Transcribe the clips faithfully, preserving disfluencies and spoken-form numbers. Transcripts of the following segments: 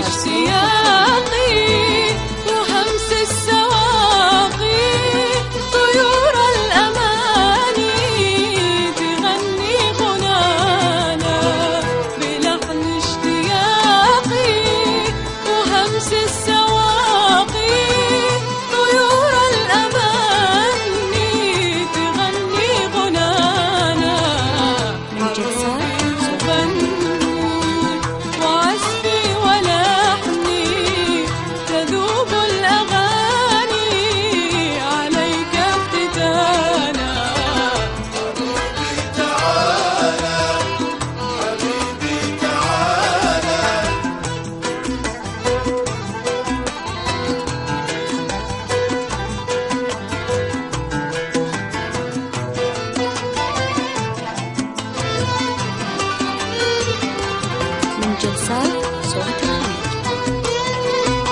اشتياقي وهمس السواقي طيور الأماني تغني غنانا بلحن اشتياقي وهمس السواقي طيور الأماني تغني غنانا وعزفي ولحني تذوب الأغاني عليك افتتانا حبيبي تعالى حبيبي تعالى من جلسات صوت الخليج.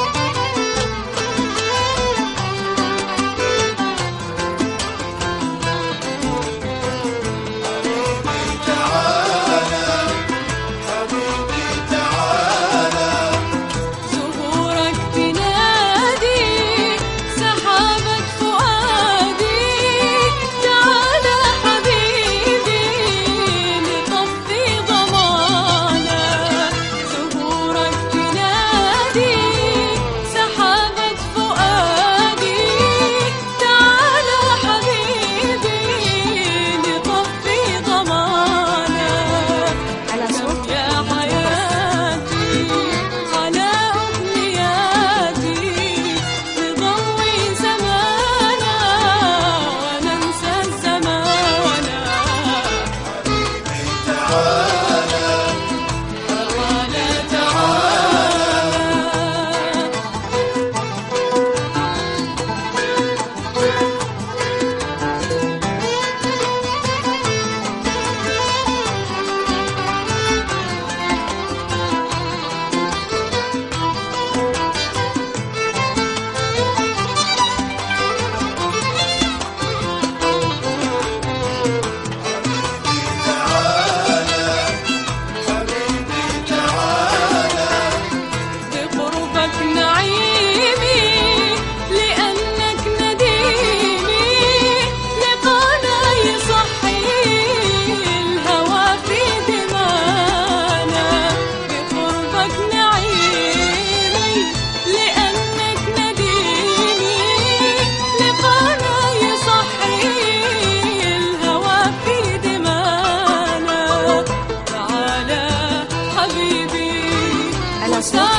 زهورك تنادي سحابة فؤادي تعالى حبيبي نطفي ضمانا زهورك تنادي سحابة فؤادي تعالى حبيبي نطفي ضمانا على صوت يا حياتي على أمنياتي نضوي زمانا وننسى الزمانا حبيبي تعالى تعالى تعالى بقربك نعيمي لأنك نديمي لقانا يصحي الهوى في دمانا بقربك نعيمي لأنك نديمي لقانا يصحي الهوى في دمانا تعالى حبيبي على صوت